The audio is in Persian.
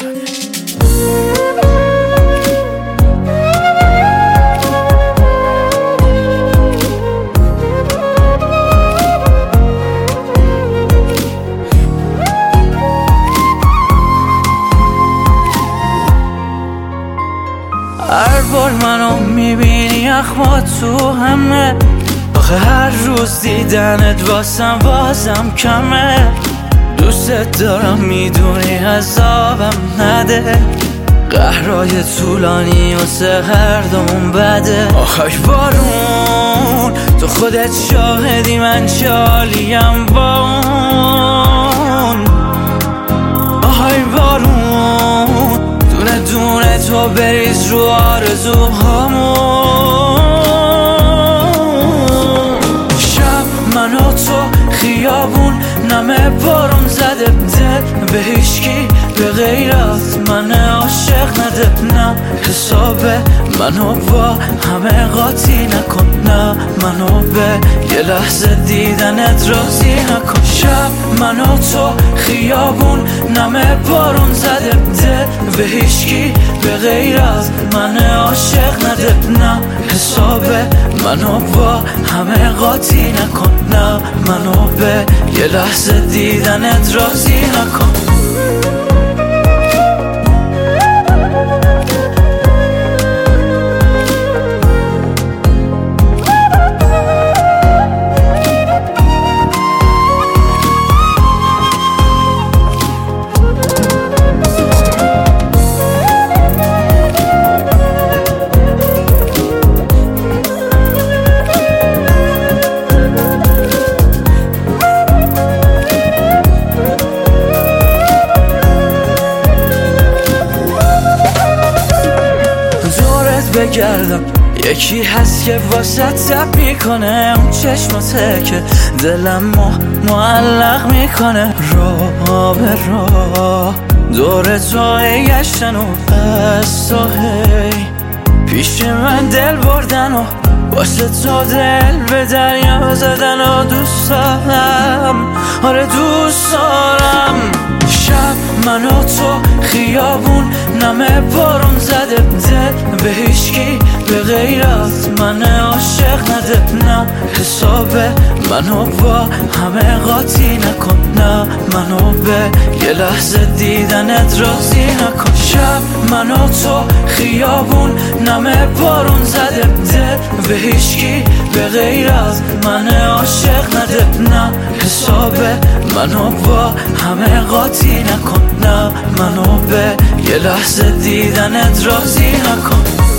هر بار منو میبینی اخما تو همه، آخه هر روز دیدنت واسم بازم کمه. دوست دارم میدونی عذابم نده، قهرای طولانی واسه هر دومون بده. آخای بارون تو خودت شاهدی من چالیم با اون. آخای بارون دونه دونه تو بریز رو آرزوهامون. شب من و تو خیابون نمه بارون زده، دل به هیچکی به غیرت من عاشق نده. نه حسابه منو با همه قاطی نکن، نه منو به یه لحظه دیدنت راضی نکن. شب من و تو خیابون نمه بارون زده، دل به هیچکی به غیرت من عاشق نده. نه حسابه منو با همه قاطی نکن، نه منو به یه لحظه دیدنت راضی نکن. بگردم یکی هست که واسه تب میکنه، اون چشماته که دلم معلق میکنه. راه به راه دور تو گشتن و از تو هی پیش من دل بردن و واسه تو دل به دریا زدن و دوست دارم، آره دوست دارم. شب من و تو خیابون نمه بارون زده، دل به هیچکی به غیرت من عاشق نده. نه حسابه منو با همه قاطی نکن، نه منو به یه لحظه دیدنت راضی نکن. شب من و تو خیابون نمه بارون زده، دل به هیچکی به غیرت من عاشق نده. نه حسابه منو با همه قاطی نکن، نه منو به یه لحظه دیدنت راضی نکن.